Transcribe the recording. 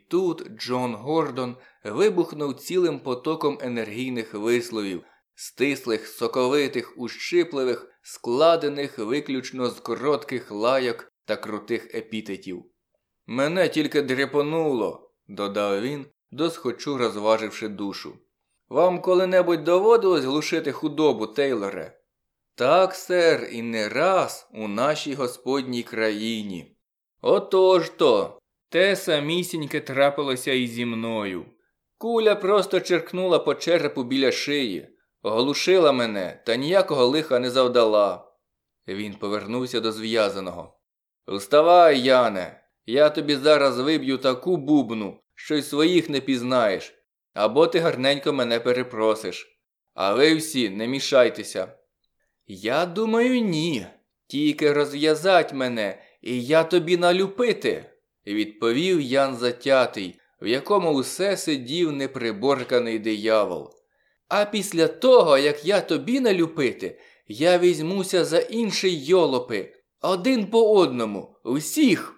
тут Джон Гордон вибухнув цілим потоком енергійних висловів, стислих, соковитих, ущипливих, складених виключно з коротких лайок та крутих епітетів. «Мене тільки дряпонуло», – додав він, досхочу розваживши душу. «Вам коли-небудь доводилось глушити худобу, Тейлоре?» «Так, сер, і не раз у нашій Господній країні». «Отож то, те самісіньке трапилося і зі мною. Куля просто черкнула по черепу біля шиї, оглушила мене та ніякого лиха не завдала». Він повернувся до зв'язаного. «Вставай, Яне, я тобі зараз виб'ю таку бубну, що й своїх не пізнаєш, або ти гарненько мене перепросиш. А ви всі не мішайтеся». «Я думаю, ні. Тільки розв'язать мене, і я тобі налюпити», – відповів Ян Затятий, в якому усе сидів неприборканий диявол. «А після того, як я тобі налюпити, я візьмуся за інші йолопи, один по одному, усіх».